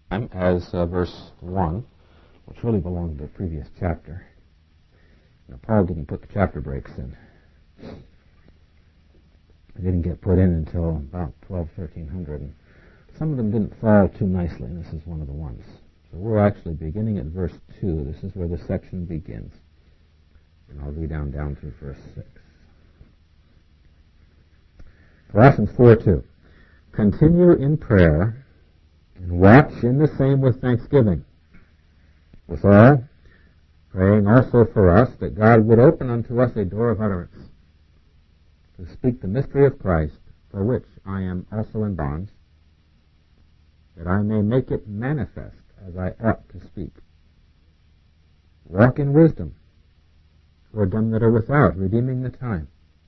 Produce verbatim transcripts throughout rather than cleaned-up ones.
as uh, verse one, which really belonged to the previous chapter. Now, Paul didn't put the chapter breaks in. They didn't get put in until about twelve, thirteen hundred. And some of them didn't fall too nicely, and this is one of the ones. So we're actually beginning at verse two. This is where the section begins. And I'll read down, down through verse six. Colossians four two. Continue in prayer and watch in the same with thanksgiving. Withal, praying also for us that God would open unto us a door of utterance to speak the mystery of Christ, for which I am also in bonds, that I may make it manifest as I ought to speak. Walk in wisdom toward them that are without, redeeming the time.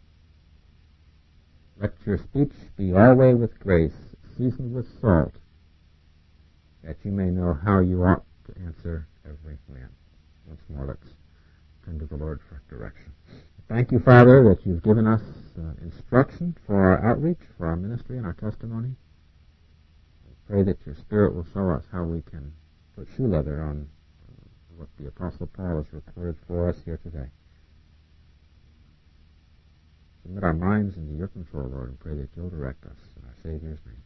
Let your speech be always with grace, seasoned with salt, that you may know how you ought to answer every man. Once more, let's turn to the Lord for direction. Thank you, Father, that you've given us uh, instruction for our outreach, for our ministry and our testimony. I pray that your Spirit will show us how we can put shoe leather on uh, what the Apostle Paul has recorded for us here today. Submit our minds into your control, Lord, and pray that you'll direct us in our Savior's name.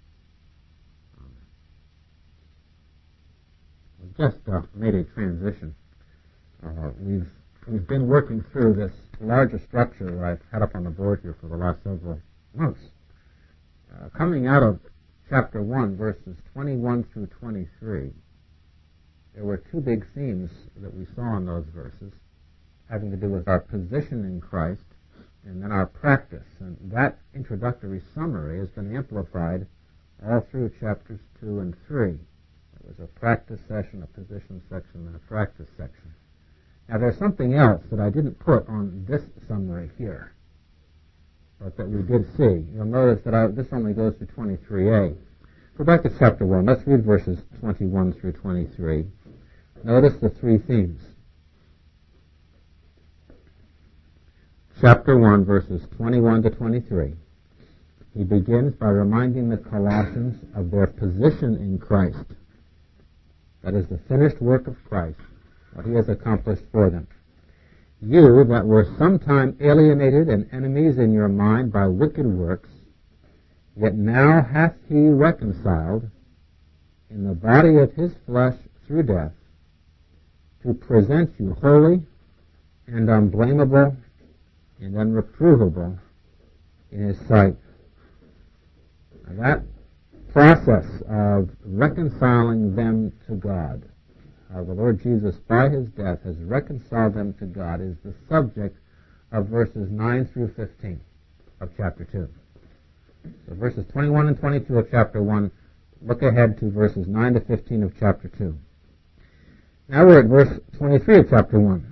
Amen. We've just uh, made a transition. Uh, we've we've been working through this larger structure that I've had up on the board here for the last several months. Uh, coming out of chapter one, verses twenty-one through twenty-three, there were two big themes that we saw in those verses, having to do with our position in Christ and then our practice. And that introductory summary has been amplified all through chapters two and three. There was a practice session, a position section, and a practice section. Now, there's something else that I didn't put on this summary here, but that we did see. You'll notice that I, this only goes to twenty-three a. Go back to chapter one. Let's read verses twenty-one through twenty-three. Notice the three themes. Chapter one, verses twenty-one to twenty-three. He begins by reminding the Colossians of their position in Christ. That is the finished work of Christ, what he has accomplished for them. You that were sometime alienated and enemies in your mind by wicked works, yet now hath he reconciled in the body of his flesh through death, to present you holy and unblameable and unreprovable in his sight. Now that process of reconciling them to God, how the Lord Jesus, by his death, has reconciled them to God, is the subject of verses nine through fifteen of chapter two. So verses twenty-one and twenty-two of chapter one, look ahead to verses nine to fifteen of chapter two. Now we're at verse twenty-three of chapter one.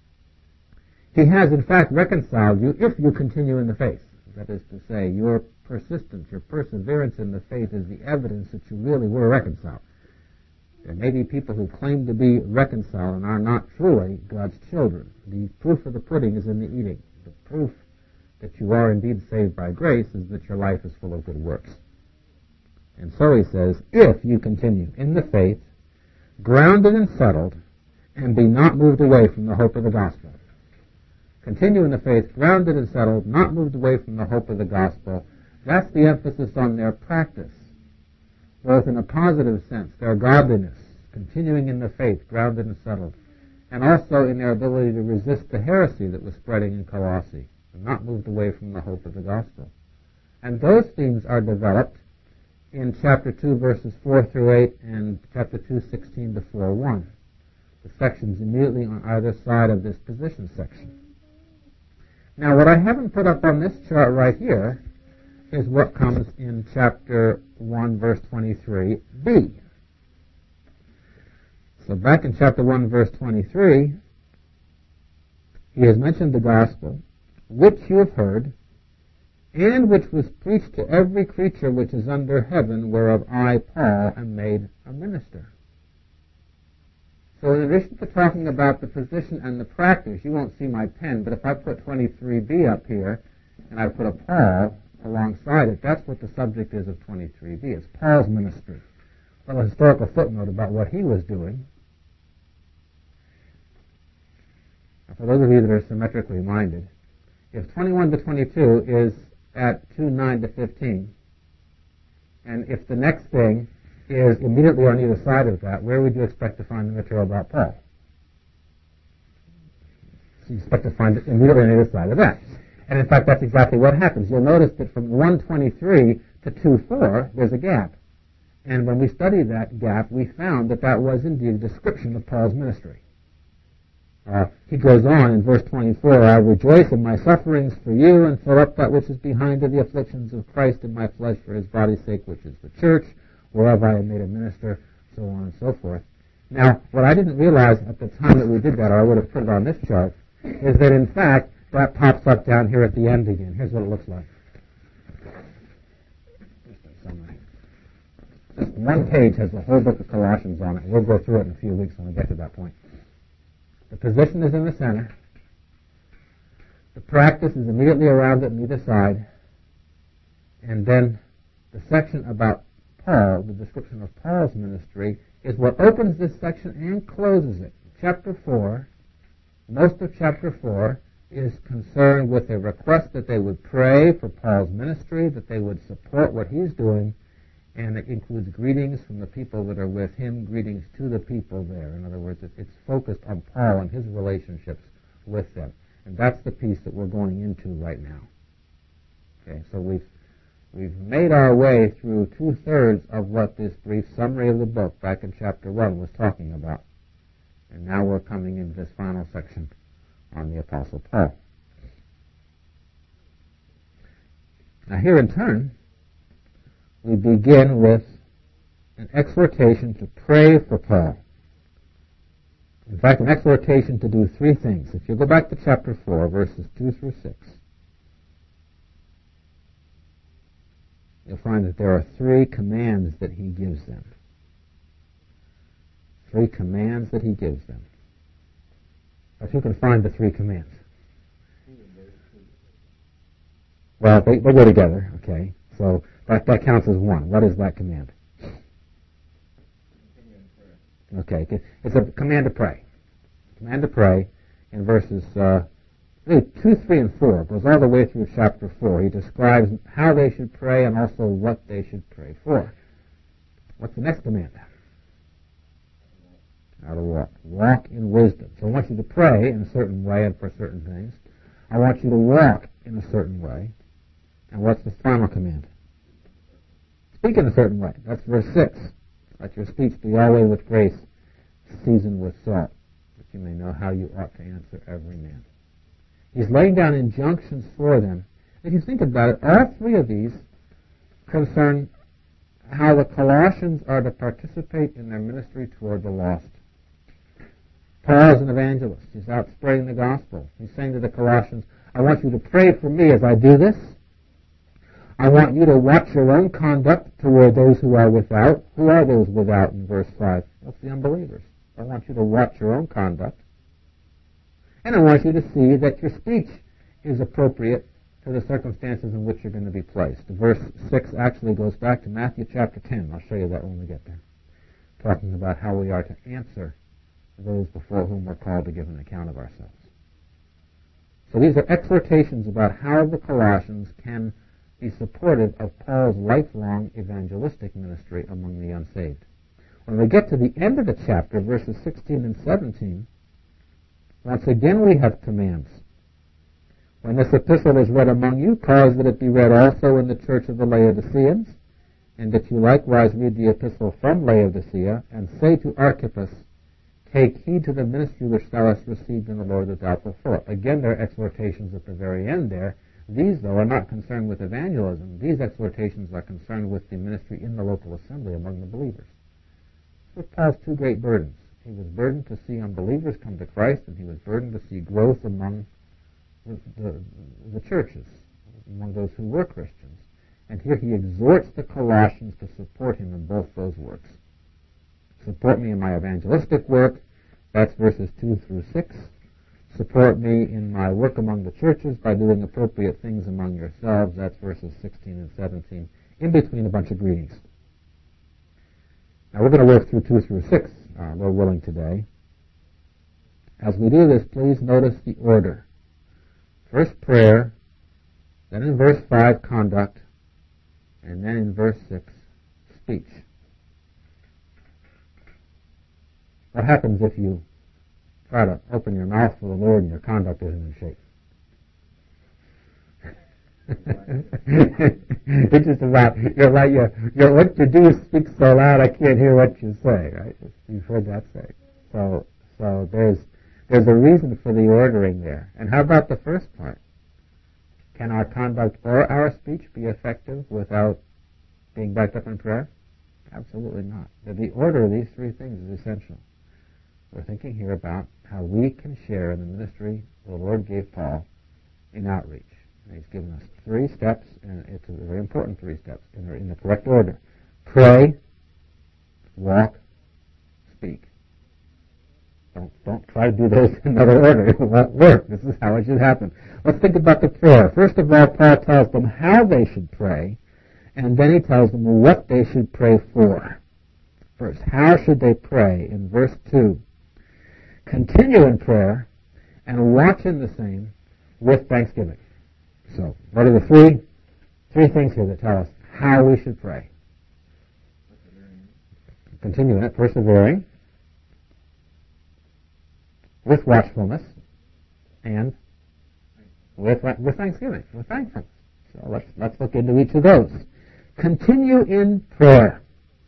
He has, in fact, reconciled you if you continue in the faith. That is to say, your persistence, your perseverance in the faith is the evidence that you really were reconciled. There may be people who claim to be reconciled and are not truly God's children. The proof of the pudding is in the eating. The proof that you are indeed saved by grace is that your life is full of good works. And so he says, if you continue in the faith, grounded and settled, and be not moved away from the hope of the gospel. Continue in the faith, grounded and settled, not moved away from the hope of the gospel. That's the emphasis on their practice, both in a positive sense, their godliness, continuing in the faith, grounded and settled, and also in their ability to resist the heresy that was spreading in Colossae, and not moved away from the hope of the gospel. And those themes are developed in chapter two, verses four through eight, and chapter two, sixteen to four one, the sections immediately on either side of this position section. Now, what I haven't put up on this chart right here is what comes in chapter one, verse twenty-three b. So back in chapter one, verse twenty-three, he has mentioned the gospel, which you have heard, and which was preached to every creature which is under heaven, whereof I, Paul, am made a minister. So in addition to talking about the position and the practice, you won't see my pen, but if I put twenty-three b up here, and I put a Paul alongside it, that's what the subject is of twenty-three b. It's Paul's ministry. little historical footnote about what he was doing. For those of you that are symmetrically minded, if twenty-one to twenty-two is at two nine to fifteen, and if the next thing is immediately on either side of that, where would you expect to find the material about Paul? So you expect to find it immediately on either side of that. And in fact, that's exactly what happens. You'll notice that from one twenty-three to two four, there's a gap. And when we studied that gap, we found that that was indeed a description of Paul's ministry. Uh, he goes on in verse twenty-four, I rejoice in my sufferings for you and fill up that which is behind of the afflictions of Christ in my flesh for his body's sake, which is the church, wherever I am made a minister, so on and so forth. Now, what I didn't realize at the time that we did that, or I would have put it on this chart, is that in fact, that pops up down here at the end again. Here's what it looks like. Just one page has the whole book of Colossians on it. We'll go through it in a few weeks when we get to that point. The position is in the center. The practice is immediately around it on either side. And then the section about Paul, the description of Paul's ministry, is what opens this section and closes it. Chapter four, most of chapter four, is concerned with a request that they would pray for Paul's ministry, that they would support what he's doing, and it includes greetings from the people that are with him, greetings to the people there. In other words, it's focused on Paul and his relationships with them. And that's the piece that we're going into right now. Okay, so we've we've made our way through two-thirds of what this brief summary of the book back in chapter one was talking about. And now we're coming into this final section on the Apostle Paul. Now here in turn, we begin with an exhortation to pray for Paul. In fact, an exhortation to do three things. If you go back to chapter four, verses two through six, you'll find that there are three commands that he gives them. Three commands that he gives them. If you can find the three commands. Well, they, they go together, okay. So that, that counts as one. What is that command? Okay, it's a command to pray. Command to pray in verses uh, two, three, and four. It goes all the way through chapter four. He describes how they should pray and also what they should pray for. What's the next command? How to walk. Walk in wisdom. So I want you to pray in a certain way and for certain things. I want you to walk in a certain way. And what's the final command? Speak in a certain way. That's verse six. Let your speech be always with grace, seasoned with salt, that you may know how you ought to answer every man. He's laying down injunctions for them. If you think about it, all three of these concern how the Colossians are to participate in their ministry toward the lost. Paul is an evangelist. He's out spreading the gospel. He's saying to the Colossians, I want you to pray for me as I do this. I want you to watch your own conduct toward those who are without. Who are those without in verse five? That's the unbelievers. I want you to watch your own conduct. And I want you to see that your speech is appropriate to the circumstances in which you're going to be placed. Verse six actually goes back to Matthew chapter ten. I'll show you that when we get there. Talking about how we are to answer those before whom we're called to give an account of ourselves. So these are exhortations about how the Colossians can be supportive of Paul's lifelong evangelistic ministry among the unsaved. When we get to the end of the chapter, verses sixteen and seventeen, once again we have commands. When this epistle is read among you, cause that it be read also in the church of the Laodiceans, and that you likewise read the epistle from Laodicea, and say to Archippus, take heed to the ministry which thou hast received in the Lord that thou fulfill. Again, there are exhortations at the very end there. These, though, are not concerned with evangelism. These exhortations are concerned with the ministry in the local assembly among the believers. These were Paul's two great burdens. He was burdened to see unbelievers come to Christ, and he was burdened to see growth among the, the, the churches, among those who were Christians. And here he exhorts the Colossians to support him in both those works. Support me in my evangelistic work. That's verses two through six. Support me in my work among the churches by doing appropriate things among yourselves. That's verses sixteen and seventeen. In between a bunch of greetings. Now we're going to work through two through six, uh, Lord willing, today. As we do this, please notice the order. First prayer, then in verse five, conduct, and then in verse six, speech. What happens if you try to open your mouth for the Lord and your conduct isn't in shape? It's just about, you're like, you're, you're, what you do speaks so loud I can't hear what you say, right? You've heard that say. So, so there's, there's a reason for the ordering there. And how about the first part? Can our conduct or our speech be effective without being backed up in prayer? Absolutely not. The order of these three things is essential. We're thinking here about how we can share in the ministry the Lord gave Paul in outreach. And he's given us three steps, and it's a very important three steps in the, in the correct order. Pray, walk, speak. Don't, don't try to do those in another order. It won't work. This is how it should happen. Let's think about the prayer. First of all, Paul tells them how they should pray, and then he tells them what they should pray for. First, how should they pray? In verse two, continue in prayer and watch in the same with thanksgiving. So, what are the three three things here that tell us how we should pray? Continue in it, persevering, with watchfulness, and with with thanksgiving, with thankfulness. So let's let's look into each of those. Continue in prayer.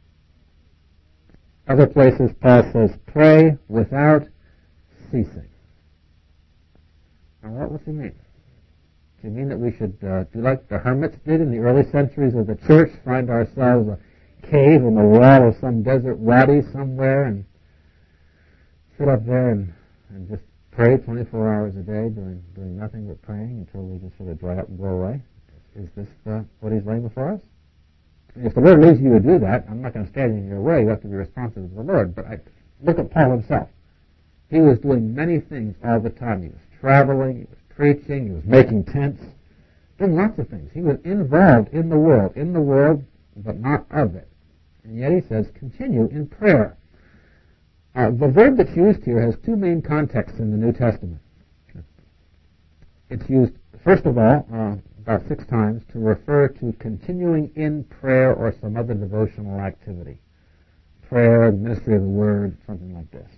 Other places Paul says, pray without ceasing. Now what does he mean? Does he mean that we should uh, do like the hermits did in the early centuries of the church, find ourselves a cave in the wall of some desert wadi somewhere and sit up there and, and just pray twenty-four hours a day, doing doing nothing but praying until we just sort of dry up and go away? Is this uh, what he's laying before us? If the Lord leads you to do that, I'm not going to stand in your way. You have to be responsive to the Lord. But I, look at Paul himself. He was doing many things all the time. He was traveling, he was preaching, he was making tents, doing lots of things. He was involved in the world, in the world, but not of it. And yet he says, continue in prayer. Uh, the verb that's used here has two main contexts in the New Testament. It's used, first of all, uh, about six times, to refer to continuing in prayer or some other devotional activity. Prayer, the ministry of the Word, something like this.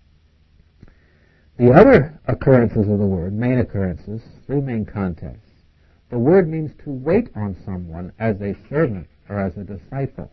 The other occurrences of the word, main occurrences, three main contexts. The word means to wait on someone as a servant or as a disciple.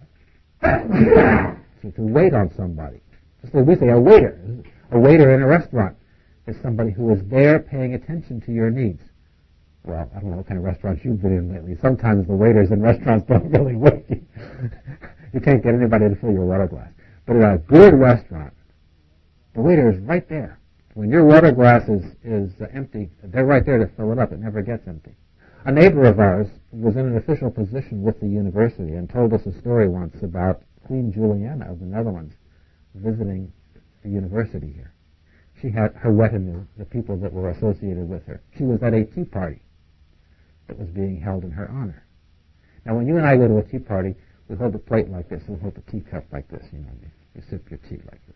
So to wait on somebody. Just like we say, a waiter. A waiter in a restaurant is somebody who is there paying attention to your needs. Well, I don't know what kind of restaurants you've been in lately. Sometimes the waiters in restaurants don't really wait. You can't get anybody to fill your water glass. But in a good restaurant, the waiter is right there. When your water glass is, is uh, empty, they're right there to fill it up. It never gets empty. A neighbor of ours was in an official position with the university and told us a story once about Queen Juliana of the Netherlands visiting the university here. She had her retinue, the people that were associated with her. She was at a tea party that was being held in her honor. Now, when you and I go to a tea party, we hold a plate like this, we hold a teacup like this, you know, you, you sip your tea like this.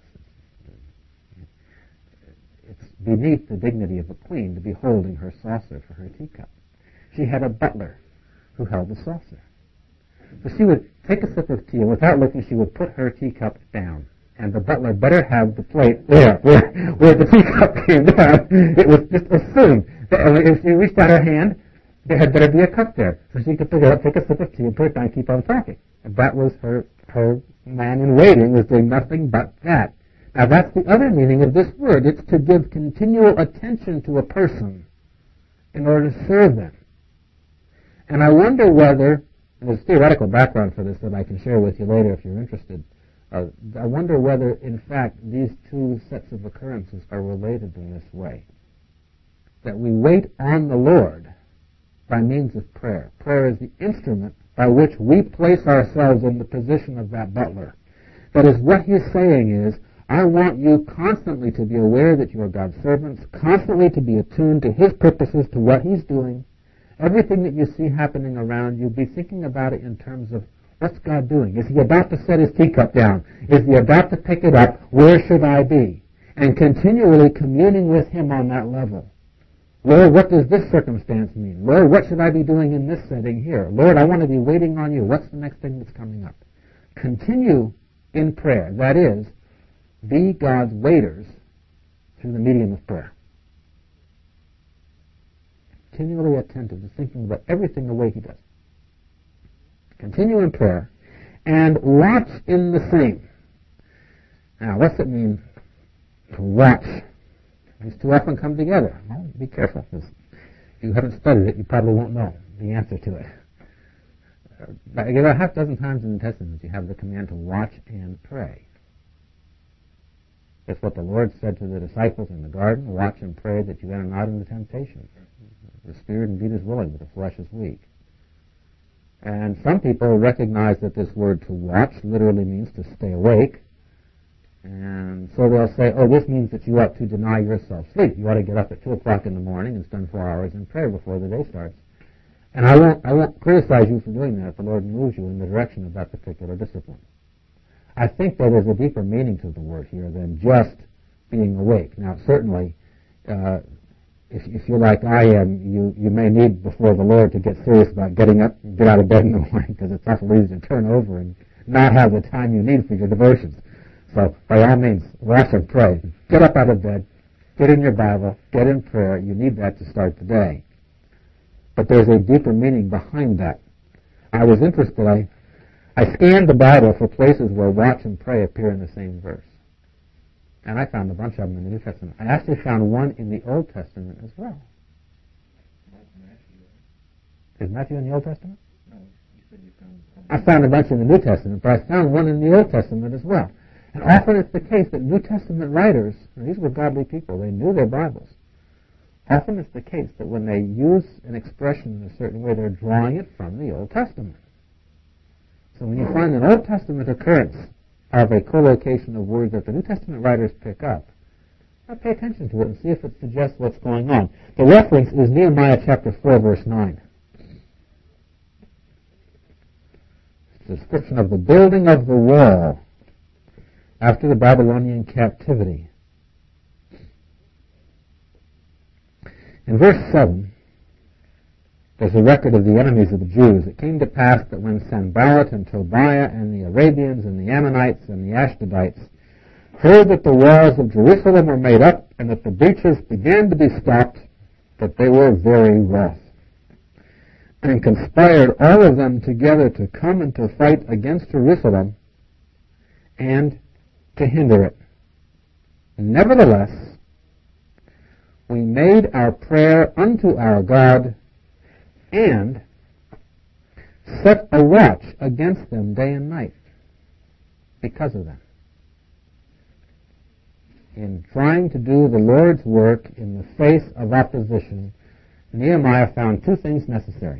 It's beneath the dignity of a queen to be holding her saucer for her teacup. She had a butler who held the saucer. So she would take a sip of tea, and without looking, she would put her teacup down. And the butler better have the plate there, where, where the teacup came down. It was just assumed that if she reached out her hand, there had better be a cup there. So she could pick it up, take a sip of tea, and put it down and keep on talking. And that was her, her man in waiting, was doing nothing but that. Now that's the other meaning of this word. It's to give continual attention to a person in order to serve them. And I wonder whether, and there's a theoretical background for this that I can share with you later if you're interested, uh, I wonder whether in fact these two sets of occurrences are related in this way. That we wait on the Lord by means of prayer. Prayer is the instrument by which we place ourselves in the position of that butler. That is, what he's saying is, I want you constantly to be aware that you are God's servants, constantly to be attuned to His purposes, to what He's doing. Everything that you see happening around you, be thinking about it in terms of What's God doing? Is he about to set his teacup down? Is he about to pick it up? Where should I be? And continually communing with him on that level. Lord, what does this circumstance mean? Lord, what should I be doing in this setting here? Lord, I want to be waiting on you. What's the next thing that's coming up? Continue in prayer. That is, be God's waiters through the medium of prayer. Continually attentive to thinking about everything the way he does. Continue in prayer and watch in the same. Now, what's it mean to watch? These two often come together. Well, be careful, because if you haven't studied it, you probably won't know the answer to it. Uh, about a half dozen times in the New Testament, you have the command to watch and pray. That's what the Lord said to the disciples in the garden: watch and pray that you enter not into temptation. The spirit indeed is willing, but the flesh is weak. And some people recognize that this word to watch literally means to stay awake. And so they'll say, oh, this means that you ought to deny yourself sleep. You ought to get up at two o'clock in the morning and spend four hours in prayer before the day starts. And I won't, I won't criticize you for doing that if the Lord moves you in the direction of that particular discipline. I think that there's a deeper meaning to the word here than just being awake. Now, certainly, uh, if, if you're like I am, you, you may need before the Lord to get serious about getting up, get out of bed in the morning, because it's awful easy to turn over and not have the time you need for your devotions. So, by all means, watch and pray. Get up out of bed, get in your Bible, get in prayer. You need that to start the day. But there's a deeper meaning behind that. I was interested. I, I scanned the Bible for places where watch and pray appear in the same verse. And I found a bunch of them in the New Testament. I actually found one in the Old Testament as well. Is Matthew in the Old Testament? No. You said you found one. I found a bunch in the New Testament, but I found one in the Old Testament as well. And often it's the case that New Testament writers, and these were godly people, they knew their Bibles. Often it's the case that when they use an expression in a certain way, they're drawing it from the Old Testament. So when you find an Old Testament occurrence of a collocation of words that the New Testament writers pick up, now pay attention to it and see if it suggests what's going on. The reference is Nehemiah chapter four, verse nine. It's a description of the building of the wall after the Babylonian captivity. In verse seven, there's a record of the enemies of the Jews. It came to pass that when Sanballat and Tobiah and the Arabians and the Ammonites and the Ashdodites heard that the walls of Jerusalem were made up and that the breaches began to be stopped, that they were very wroth, and conspired all of them together to come and to fight against Jerusalem and to hinder it. Nevertheless, we made our prayer unto our God and set a watch against them day and night because of them. In trying to do the Lord's work in the face of opposition, Nehemiah found two things necessary.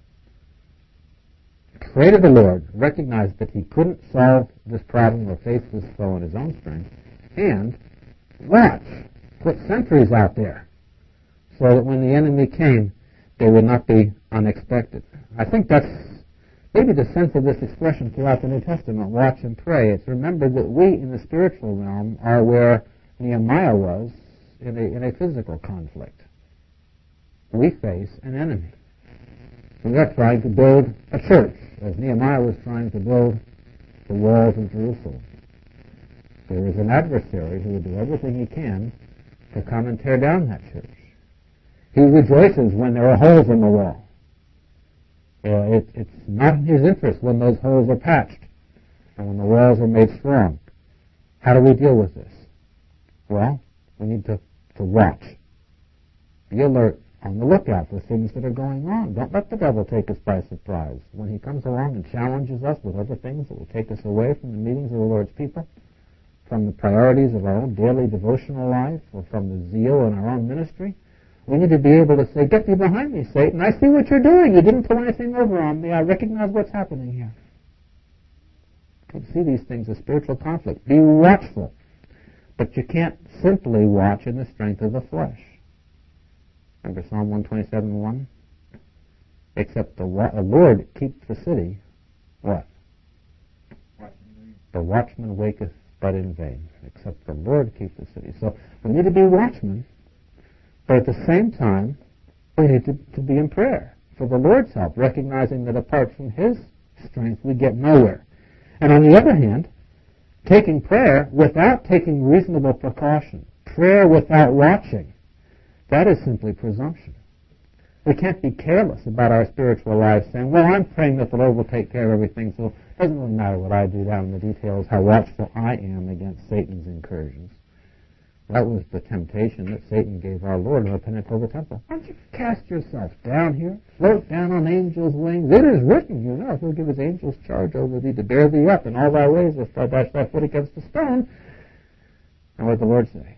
Pray to the Lord, recognized that he couldn't solve this problem or face this foe in his own strength, and watch, put sentries out there, so that when the enemy came, they would not be unexpected. I think that's maybe the sense of this expression throughout the New Testament, watch and pray. It's remembered that we in the spiritual realm are where Nehemiah was in a, in a physical conflict. We face an enemy. We are trying to build a church, as Nehemiah was trying to build the walls of Jerusalem. There is an adversary who will do everything he can to come and tear down that church. He rejoices when there are holes in the wall. Uh, it, it's not in his interest when those holes are patched and when the walls are made strong. How do we deal with this? Well, we need to, to watch. Be alert, on the lookout for things that are going on. Don't let the devil take us by surprise. When he comes along and challenges us with other things that will take us away from the meetings of the Lord's people, from the priorities of our own daily devotional life, or from the zeal in our own ministry, we need to be able to say, get thee behind me, Satan. I see what you're doing. You didn't pull anything over on me. I recognize what's happening here. You see these things as spiritual conflict. Be watchful. But you can't simply watch in the strength of the flesh. Remember Psalm one twenty-seven one? Except the Lord keeps the city, what? The watchman waketh but in vain, except the Lord keep the city. So we need to be watchmen, but at the same time, we need to, to be in prayer for the Lord's help, recognizing that apart from His strength, we get nowhere. And on the other hand, taking prayer without taking reasonable precaution, prayer without watching, that is simply presumption. We can't be careless about our spiritual lives, saying, well, I'm praying that the Lord will take care of everything, so it doesn't really matter what I do down in the details, how watchful I am against Satan's incursions. That was the temptation that Satan gave our Lord in the pinnacle of the temple. Why don't you cast yourself down here, float down on angels' wings? It is written, you know, He'll give His angels charge over thee to bear thee up in all thy ways, lest thou dash thy foot against a stone. And what did the Lord say?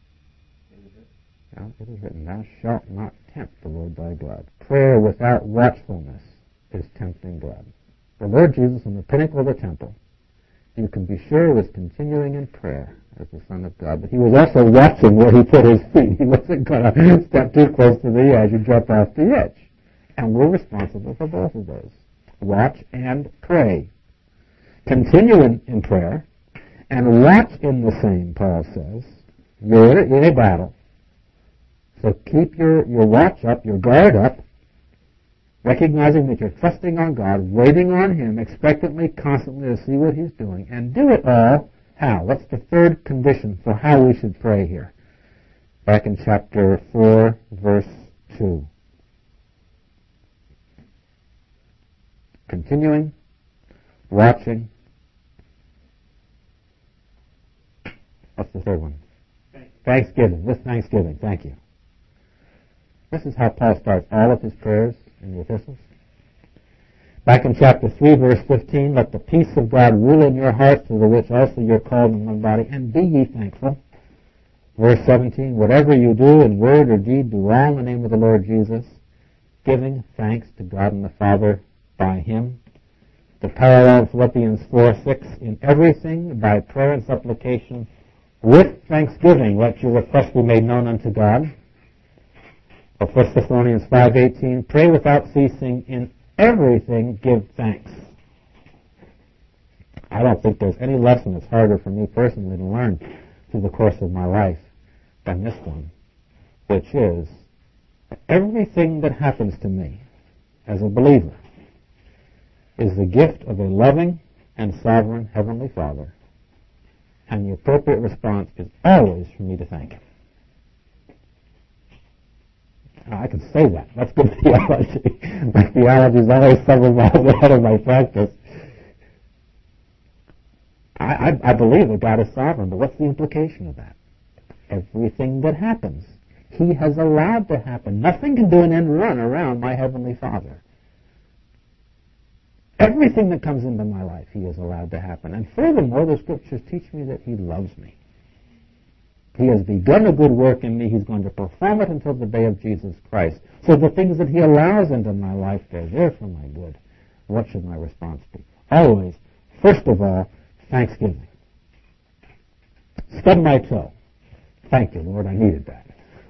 Now, it is written, thou shalt not tempt the Lord thy God. Prayer without watchfulness is tempting God. The Lord Jesus in the pinnacle of the temple, you can be sure, was continuing in prayer as the Son of God, but He was also watching where He put His feet. He wasn't going to step too close to the edge and drop off the edge. And we're responsible for both of those. Watch and pray. Continue in, in prayer, and watch in the same, Paul says. You're in a, in a battle. So keep your, your watch up, your guard up, recognizing that you're trusting on God, waiting on Him, expectantly, constantly to see what He's doing, and do it all how? What's the third condition for how we should pray here? Back in chapter four, verse two. Continuing, watching. What's the third one? Thanksgiving. With thanksgiving. Thank you. This is how Paul starts all of his prayers in the epistles. Back in chapter three, verse fifteen, let the peace of God rule in your hearts, to the which also you're called in one body, and be ye thankful. Verse seventeen, whatever you do in word or deed, do all in the name of the Lord Jesus, giving thanks to God and the Father by Him. The parallel of Philippians four six, in everything by prayer and supplication, with thanksgiving, let your requests be made known unto God. Or First Thessalonians five eighteen, pray without ceasing, in everything give thanks. I don't think there's any lesson that's harder for me personally to learn through the course of my life than this one, which is everything that happens to me as a believer is the gift of a loving and sovereign Heavenly Father, and the appropriate response is always for me to thank Him. I can say that. That's good theology. My theology is always several miles ahead of my practice. I, I, I believe that God is sovereign, but what's the implication of that? Everything that happens, He has allowed to happen. Nothing can do an end run around my Heavenly Father. Everything that comes into my life, He has allowed to happen. And furthermore, the Scriptures teach me that He loves me. He has begun a good work in me. He's going to perform it until the day of Jesus Christ. So the things that He allows into my life, they're there for my good. What should my response be? Always, first of all, thanksgiving. Stub my toe. Thank you, Lord, I needed that.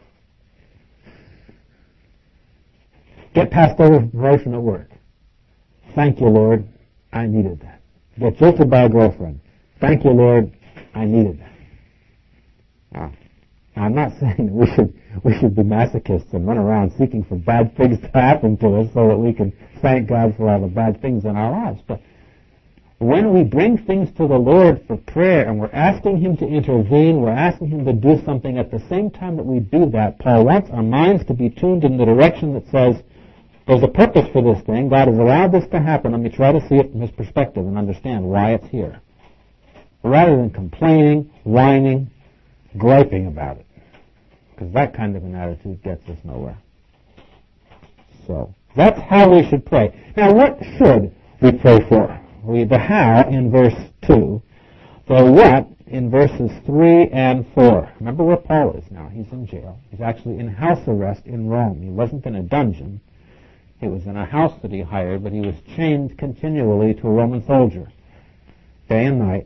Get passed over for promotion at work. Thank you, Lord, I needed that. Get jilted by a girlfriend. Thank you, Lord, I needed that. Now, I'm not saying that we should we should be masochists and run around seeking for bad things to happen to us so that we can thank God for all the bad things in our lives. But when we bring things to the Lord for prayer and we're asking Him to intervene, we're asking Him to do something, at the same time that we do that, Paul wants our minds to be tuned in the direction that says, there's a purpose for this thing. God has allowed this to happen. Let me try to see it from His perspective and understand why it's here. Rather than complaining, whining, griping about it. Because that kind of an attitude gets us nowhere. So, that's how we should pray. Now, what should we pray for? We, the how in verse two, the what in verses three and four. Remember where Paul is now. He's in jail. He's actually in house arrest in Rome. He wasn't in a dungeon. He was in a house that he hired, but he was chained continually to a Roman soldier, day and night.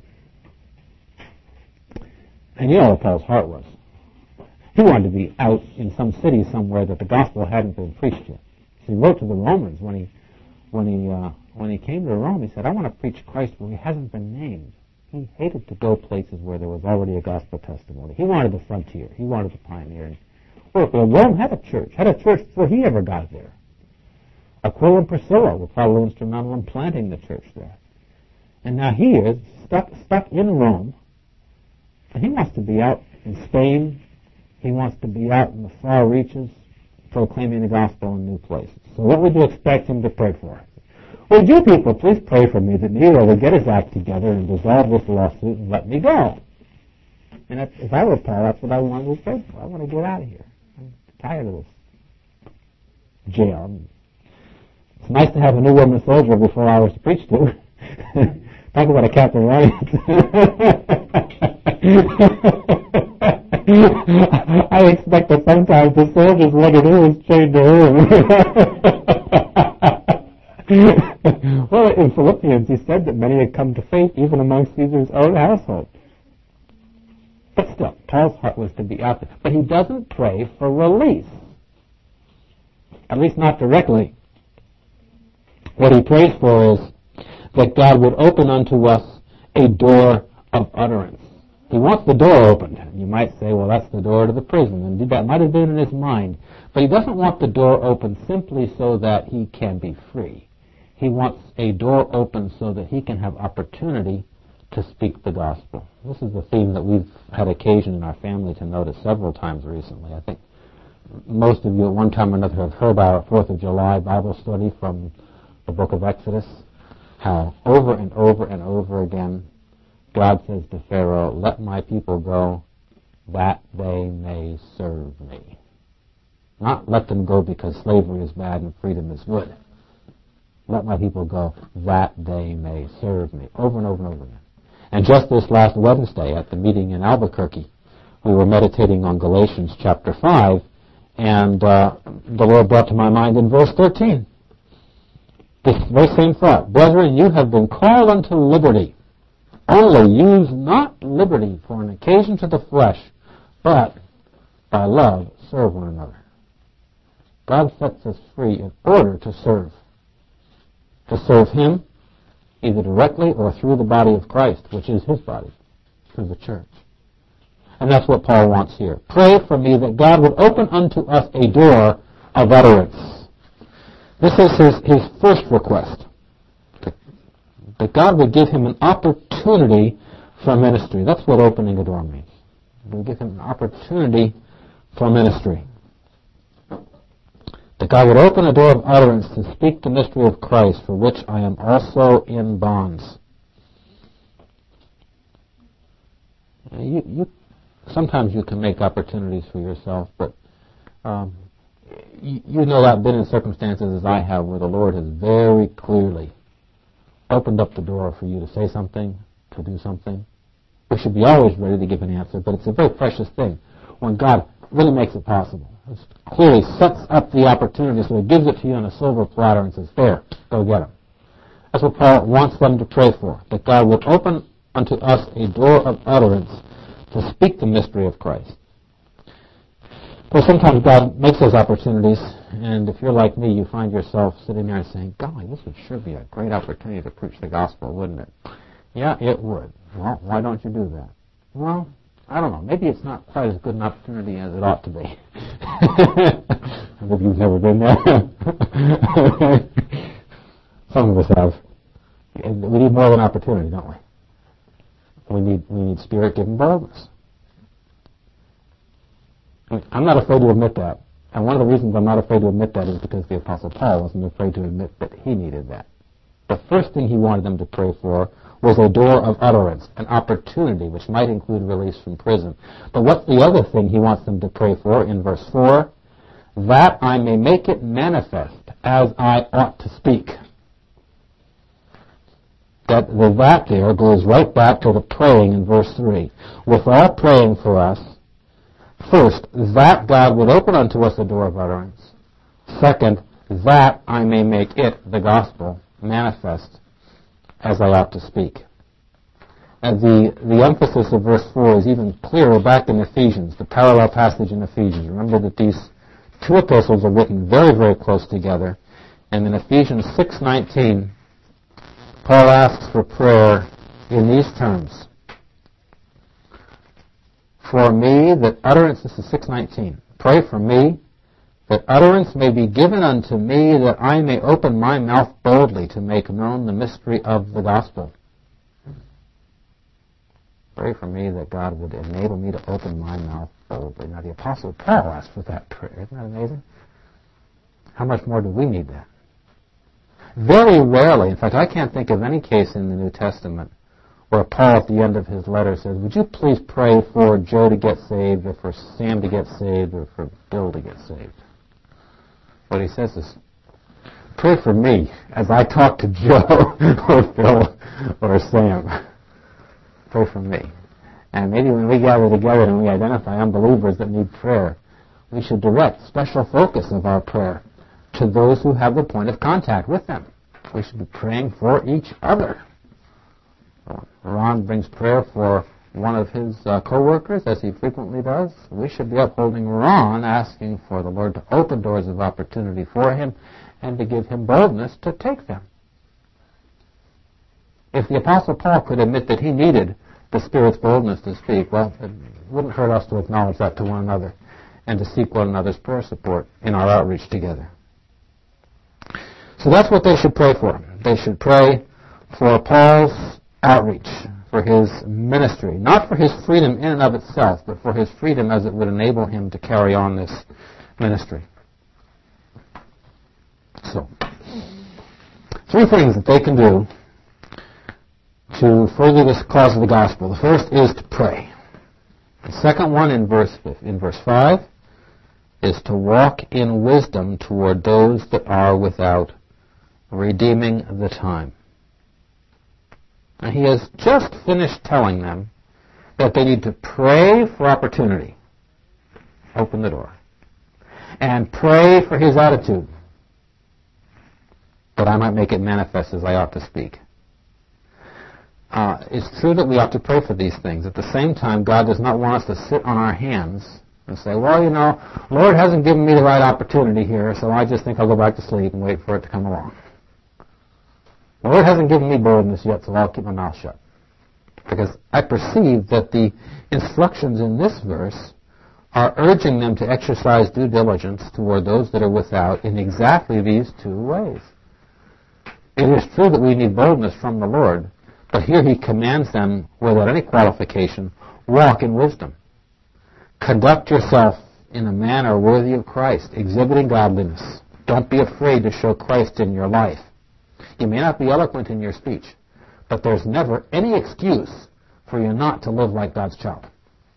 And you know what Paul's heart was. He wanted to be out in some city somewhere that the gospel hadn't been preached yet. So he wrote to the Romans when he when he uh, when he came to Rome. He said, "I want to preach Christ where He hasn't been named." He hated to go places where there was already a gospel testimony. He wanted the frontier. He wanted the pioneering. Well, Rome had a church, had a church before he ever got there. Aquila and Priscilla were probably instrumental in planting the church there. And now he is stuck, stuck in Rome, and he wants to be out in Spain. He wants to be out in the far reaches, proclaiming the gospel in new places. So what would you expect him to pray for? Would you people please pray for me that Nero would get his act together and dissolve this lawsuit and let me go? And if, if I were Paul, that's what I wanted to pray for. I want to get out of here. I'm tired of this jail. It's nice to have a new woman soldier before I was to preach to. Talk about a captive audience. I expect that sometimes the soldiers want to do is change the room. Well, in Philippians, he said that many had come to faith even among Caesar's own household. But still, Paul's heart was to be out there. But he doesn't pray for release. At least not directly. What he prays for is that God would open unto us a door of utterance. He wants the door opened. You might say, well, that's the door to the prison. And that might have been in his mind. But he doesn't want the door open simply so that he can be free. He wants a door open so that he can have opportunity to speak the gospel. This is the theme that we've had occasion in our family to notice several times recently. I think most of you at one time or another have heard our fourth of July Bible study from the book of Exodus, how over and over and over again God says to Pharaoh, let my people go that they may serve me. Not let them go because slavery is bad and freedom is good. Let my people go that they may serve me. Over and over and over again. And just this last Wednesday at the meeting in Albuquerque, we were meditating on Galatians chapter five, and uh, the Lord brought to my mind in verse thirteen this very same thought. Brethren, you have been called unto liberty. Only use not liberty for an occasion to the flesh, but by love serve one another. God sets us free in order to serve. To serve Him, either directly or through the body of Christ, which is His body, through the church. And that's what Paul wants here. Pray for me that God would open unto us a door of utterance. This is his, his first request. That God would give him an opportunity for ministry. That's what opening a door means. It will give him an opportunity for ministry. That God would open a door of utterance to speak the mystery of Christ, for which I am also in bonds. You, you, sometimes you can make opportunities for yourself, but um, you, you know I've been in circumstances as I have where the Lord has very clearly opened up the door for you to say something, to do something. We should be always ready to give an answer, but it's a very precious thing when God really makes it possible. It clearly sets up the opportunity, so He gives it to you on a silver platter and says, there, go get them. That's what Paul wants them to pray for, that God would open unto us a door of utterance to speak the mystery of Christ. Well, sometimes God makes those opportunities, and if you're like me, you find yourself sitting there and saying, golly, this would sure be a great opportunity to preach the gospel, wouldn't it? Yeah, it would. Well, why don't you do that? Well, I don't know. Maybe it's not quite as good an opportunity as it ought to be. I hope you've never been there. Some of us have. We need more of an opportunity, don't we? We need we need Spirit-given boldness. I'm not afraid to admit that. And one of the reasons I'm not afraid to admit that is because the Apostle Paul wasn't afraid to admit that he needed that. The first thing he wanted them to pray for was a door of utterance, an opportunity, which might include release from prison. But what's the other thing he wants them to pray for in verse four? That I may make it manifest as I ought to speak. That the that there goes right back to the praying in verse three. With our praying for us, first, that God would open unto us a door of utterance. Second, that I may make it, the gospel, manifest as I ought to speak. And the, the emphasis of verse four is even clearer back in Ephesians, the parallel passage in Ephesians. Remember that these two epistles are written very, very close together. And in Ephesians six nineteen, Paul asks for prayer in these terms. For me, that utterance, this is six nineteen. Pray for me, that utterance may be given unto me, that I may open my mouth boldly to make known the mystery of the gospel. Pray for me that God would enable me to open my mouth boldly. Now, the Apostle Paul asked for that prayer. Isn't that amazing? How much more do we need that? Very rarely, in fact, I can't think of any case in the New Testament where Paul at the end of his letter says, would you please pray for Joe to get saved, or for Sam to get saved, or for Bill to get saved? What he says is, pray for me as I talk to Joe or Phil or Sam. Pray for me. And maybe when we gather together and we identify unbelievers that need prayer, we should direct special focus of our prayer to those who have the point of contact with them. We should be praying for each other. Ron brings prayer for one of his uh, co-workers, as he frequently does. We should be upholding Ron, asking for the Lord to open doors of opportunity for him and to give him boldness to take them. If the Apostle Paul could admit that he needed the Spirit's boldness to speak, well, it wouldn't hurt us to acknowledge that to one another and to seek one another's prayer support in our outreach together. So that's what they should pray for. They should pray for Paul's outreach, for his ministry, not for his freedom in and of itself, but for his freedom as it would enable him to carry on this ministry. So, three things that they can do to further this cause of the gospel. The first is to pray. The second one in verse in verse five is to walk in wisdom toward those that are without, redeeming the time. Now, he has just finished telling them that they need to pray for opportunity. Open the door. And pray for his attitude, that I might make it manifest as I ought to speak. Uh, it's true that we ought to pray for these things. At the same time, God does not want us to sit on our hands and say, well, you know, Lord hasn't given me the right opportunity here, so I just think I'll go back to sleep and wait for it to come along. The Lord hasn't given me boldness yet, so I'll keep my mouth shut. Because I perceive that the instructions in this verse are urging them to exercise due diligence toward those that are without in exactly these two ways. It is true that we need boldness from the Lord, but here he commands them, without any qualification, walk in wisdom. Conduct yourself in a manner worthy of Christ, exhibiting godliness. Don't be afraid to show Christ in your life. You may not be eloquent in your speech, but there's never any excuse for you not to live like God's child.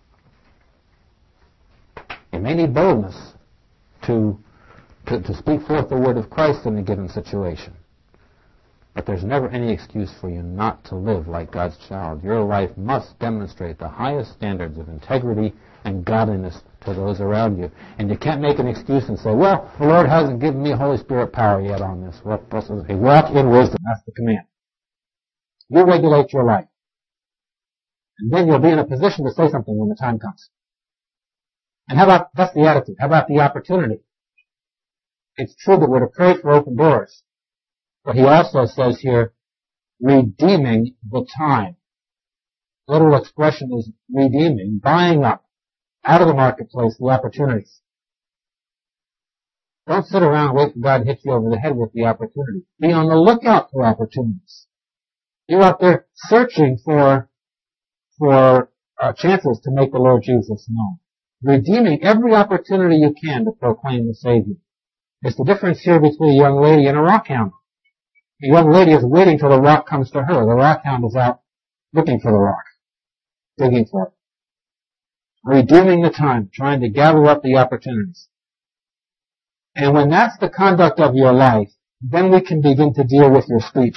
You may need boldness to, to, to speak forth the word of Christ in a given situation, but there's never any excuse for you not to live like God's child. Your life must demonstrate the highest standards of integrity and godliness to those around you. And you can't make an excuse and say, well, the Lord hasn't given me Holy Spirit power yet on this. Well, walk in wisdom. That's the command. You regulate your life. And then you'll be in a position to say something when the time comes. And how about, that's the attitude. How about the opportunity? It's true that we're to pray for open doors. But he also says here, redeeming the time. The little expression is redeeming, buying up out of the marketplace the opportunities. Don't sit around and wait for God to hit you over the head with the opportunity. Be on the lookout for opportunities. You're out there searching for, for uh, chances to make the Lord Jesus known. Redeeming every opportunity you can to proclaim the Savior. It's the difference here between a young lady and a rockhound. The young lady is waiting till the rock comes to her. The rockhound is out looking for the rock, digging for it. Redeeming the time, trying to gather up the opportunities. And when that's the conduct of your life, then we can begin to deal with your speech.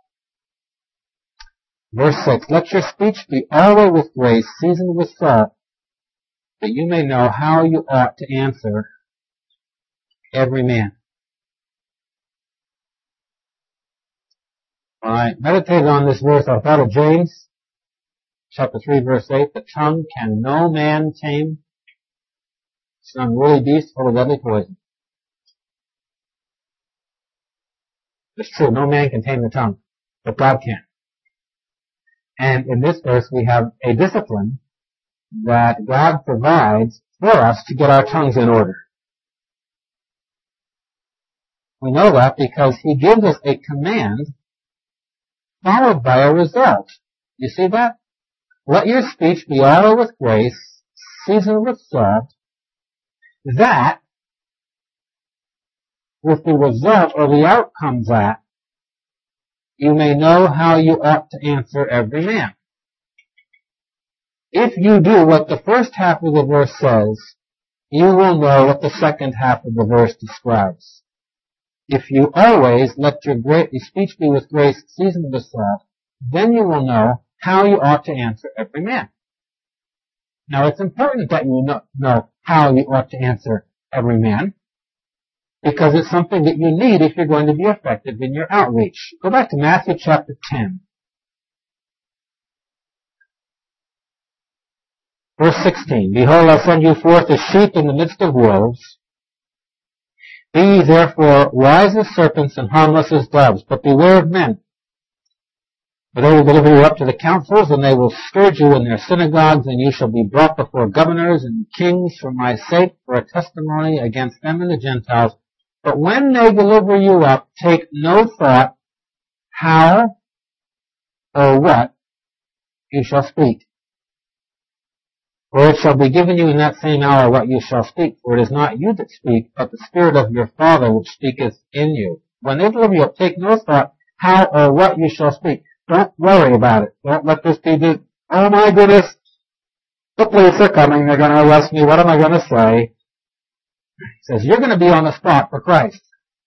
Verse six, let your speech be always with grace, seasoned with salt, that you may know how you ought to answer every man. When I meditated on this verse, I thought of James, chapter three, verse eight, the tongue can no man tame. It's an unruly beast full of deadly poison. It's true, no man can tame the tongue, but God can. And in this verse we have a discipline that God provides for us to get our tongues in order. We know that because He gives us a command followed by a result. You see that? Let your speech be ordered with grace, seasoned with salt, that, with the result or the outcome that, you may know how you ought to answer every man. If you do what the first half of the verse says, you will know what the second half of the verse describes. If you always let your, great, your speech be with grace, seasoned with salt, then you will know how you ought to answer every man. Now, it's important that you know, know how you ought to answer every man, because it's something that you need if you're going to be effective in your outreach. Go back to Matthew chapter ten. Verse sixteen, Behold, I send you forth as sheep in the midst of wolves. Be ye therefore wise as serpents and harmless as doves, but beware of men. For they will deliver you up to the councils, and they will scourge you in their synagogues, and you shall be brought before governors and kings for my sake, for a testimony against them and the Gentiles. But when they deliver you up, take no thought how or what you shall speak. For it shall be given you in that same hour what you shall speak. For it is not you that speak, but the Spirit of your Father which speaketh in you. When they deliver you up, take no thought how or what you shall speak. Don't worry about it. Don't let this be the, oh my goodness, the police are coming, they're going to arrest me, what am I going to say? He says, you're going to be on the spot for Christ.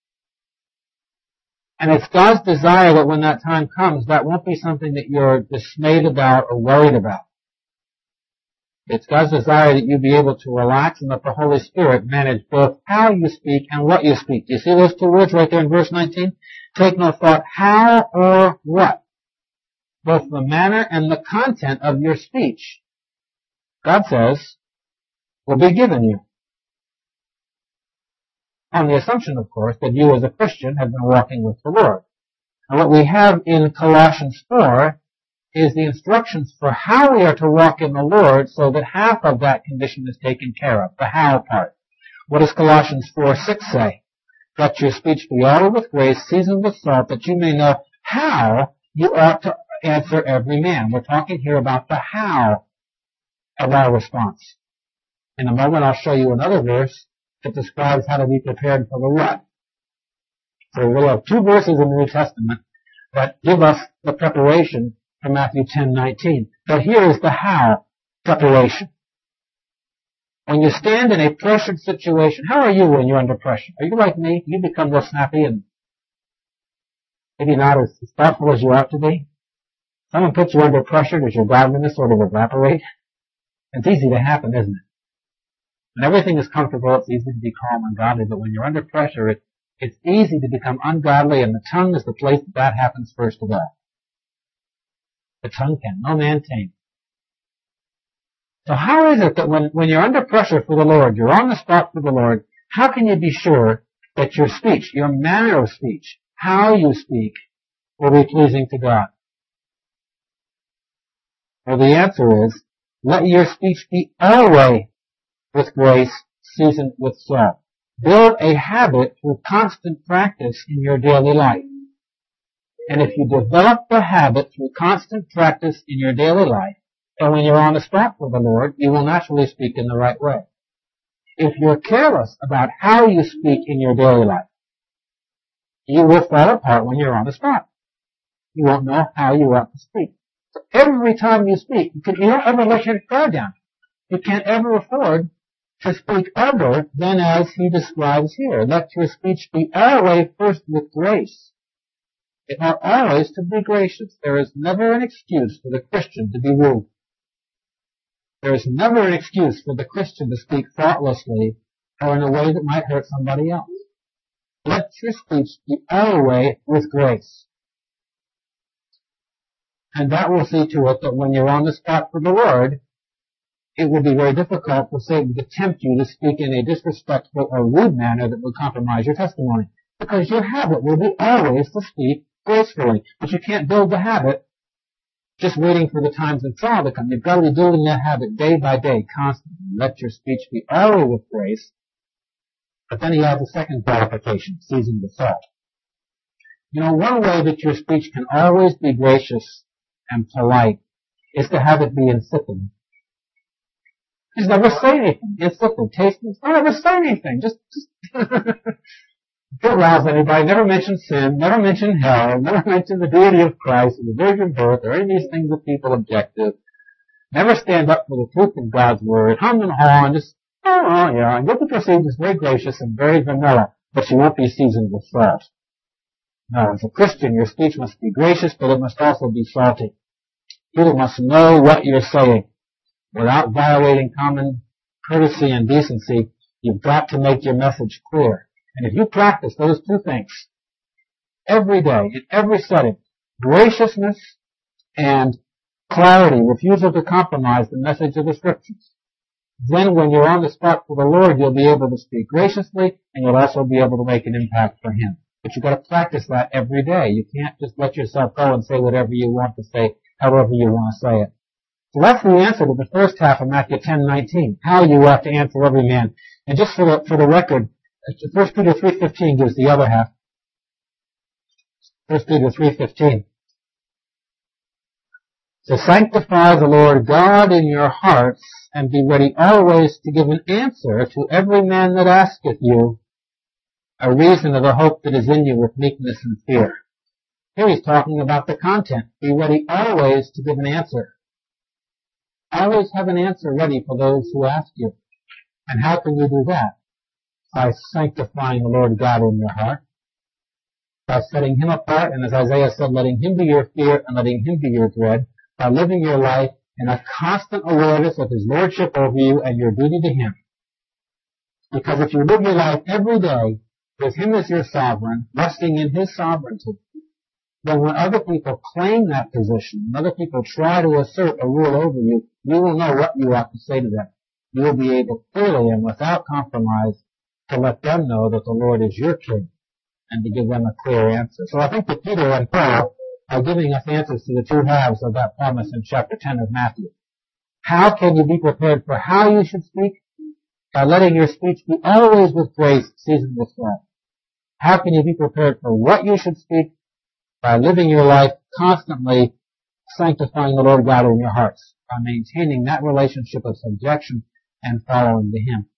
And it's God's desire that when that time comes, that won't be something that you're dismayed about or worried about. It's God's desire that you be able to relax and let the Holy Spirit manage both how you speak and what you speak. Do you see those two words right there in verse nineteen? Take no thought how or what. Both the manner and the content of your speech, God says, will be given you. On the assumption, of course, that you as a Christian have been walking with the Lord. And what we have in Colossians four is the instructions for how we are to walk in the Lord so that half of that condition is taken care of, the how part. What does Colossians four six say? Let your speech be ordered with grace, seasoned with salt, that you may know how you ought to answer every man. We're talking here about the how of our response. In a moment I'll show you another verse that describes how to be prepared for the what. So we'll have two verses in the New Testament that give us the preparation from Matthew ten nineteen. But here is the how preparation. When you stand in a pressured situation, how are you when you're under pressure? Are you like me? You become real snappy and maybe not as thoughtful as you ought to be? Someone puts you under pressure, does your godliness sort of evaporate? It's easy to happen, isn't it? When everything is comfortable, it's easy to be calm and godly, but when you're under pressure, it, it's easy to become ungodly, and the tongue is the place that that happens first of all. The tongue can no man tame. So how is it that when, when you're under pressure for the Lord, you're on the spot for the Lord, how can you be sure that your speech, your manner of speech, how you speak, will be pleasing to God? Well, the answer is, let your speech be always with grace, seasoned with salt. Build a habit through constant practice in your daily life. And if you develop the habit through constant practice in your daily life, and when you're on the spot for the Lord, you will naturally speak in the right way. If you're careless about how you speak in your daily life, you will fall apart when you're on the spot. You won't know how you ought to speak. So every time you speak, you, can, you don't ever let your guard down. You can't ever afford to speak other than as he describes here. Let your speech be always first with grace. It ought always to be gracious. There is never an excuse for the Christian to be rude. There is never an excuse for the Christian to speak thoughtlessly or in a way that might hurt somebody else. Let your speech be always with grace. And that will see to it that when you're on the spot for the Lord, it will be very difficult for Satan to tempt you to speak in a disrespectful or rude manner that will compromise your testimony. Because your habit will be always to speak gracefully. But you can't build the habit just waiting for the times of trial to come. You've got to be building that habit day by day, constantly. Let your speech be always with grace. But then he adds a second qualification, seasoned with salt. You know, one way that your speech can always be gracious and polite is to have it be insipid. Just never say anything. Insipid, tasteless. Don't ever say anything. Just, just don't rouse anybody. Never mention sin. Never mention hell. Never mention the deity of Christ or the virgin birth or any of these things that people object to. Never stand up for the truth of God's word. Hum and haw and just, oh, oh yeah. And get the procedures very gracious and very vanilla, but you won't be seasoned with salt. No, as a Christian, your speech must be gracious, but it must also be salty. People must know what you're saying. Without violating common courtesy and decency, you've got to make your message clear. And if you practice those two things every day, in every setting, graciousness and clarity, refusal to compromise the message of the Scriptures, then when you're on the spot for the Lord, you'll be able to speak graciously, and you'll also be able to make an impact for Him. But you've got to practice that every day. You can't just let yourself go and say whatever you want to say, however you want to say it. So that's the answer to the first half of Matthew ten nineteen, how you ought to answer every man. And just for the, for the record, First Peter three fifteen gives the other half. First Peter three fifteen. So sanctify the Lord God in your hearts, and be ready always to give an answer to every man that asketh you a reason of the hope that is in you with meekness and fear. Here he's talking about the content. Be ready always to give an answer. Always have an answer ready for those who ask you. And how can you do that? By sanctifying the Lord God in your heart. By setting Him apart, and as Isaiah said, letting Him be your fear and letting Him be your dread. By living your life in a constant awareness of His Lordship over you and your duty to Him. Because if you live your life every day with Him as your sovereign, resting in His sovereignty, then when other people claim that position, when other people try to assert a rule over you, you will know what you ought to say to them. You will be able clearly and without compromise to let them know that the Lord is your King and to give them a clear answer. So I think that Peter and Paul are giving us answers to the two halves of that promise in chapter ten of Matthew. How can you be prepared for how you should speak? By letting your speech be always with grace, seasoned with salt. How can you be prepared for what you should speak? By living your life constantly sanctifying the Lord God in your hearts, by maintaining that relationship of subjection and following to Him.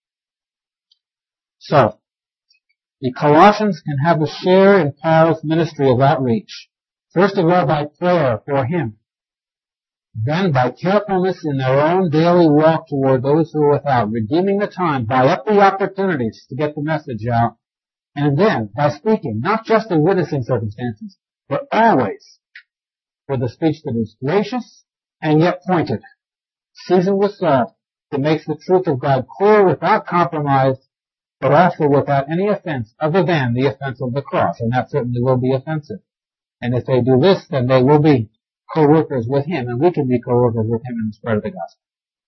So, the Colossians can have a share in Paul's ministry of outreach. First of all, by prayer for him. Then by carefulness in their own daily walk toward those who are without, redeeming the time by up the opportunities to get the message out. And then by speaking, not just in witnessing circumstances, but always with a speech that is gracious and yet pointed, seasoned with salt, that makes the truth of God clear without compromise, but also without any offense other than the offense of the cross, and that certainly will be offensive. And if they do this, then they will be co-workers with Him, and we can be co-workers with Him in the spread of the gospel.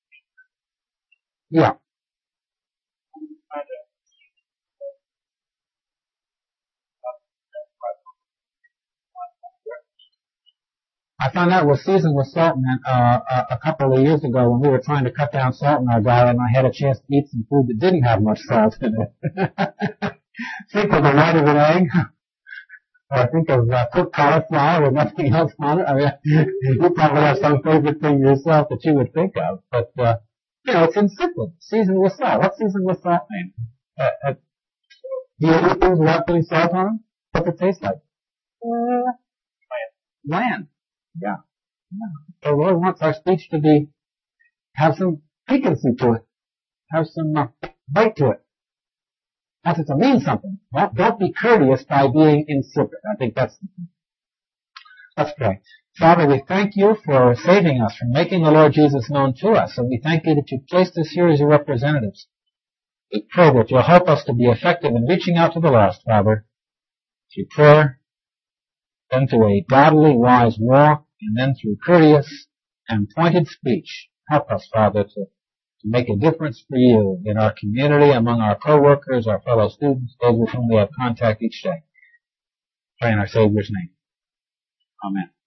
Yeah. I found out what seasoned with salt meant uh, a, a couple of years ago when we were trying to cut down salt in our diet, and I had a chance to eat some food that didn't have much salt in it. Think of the white of an egg. Or think of uh, cooked cauliflower with nothing else on it. I mean, you probably have some favorite thing yourself that you would think of. But, uh, you know, it's insipid. Seasoned with salt. What's seasoned with salt mean? Uh, uh, do you eat things without putting salt on them? What's it taste like? Uh, bland. Yeah. yeah. The Lord wants our speech to be, have some piquancy to it. Have some uh, bite to it. That's it to mean something. Well, don't be courteous by being insipid. I think that's the thing. Let's pray. Father, we thank you for saving us, for making the Lord Jesus known to us, and we thank you that you've placed us here as your representatives. We pray that you'll help us to be effective in reaching out to the lost, Father, through prayer, then through a godly, wise walk, and then through courteous and pointed speech. Help us, Father, to to make a difference for you in our community, among our co-workers, our fellow students, those with whom we have contact each day. Pray in our Savior's name. Amen.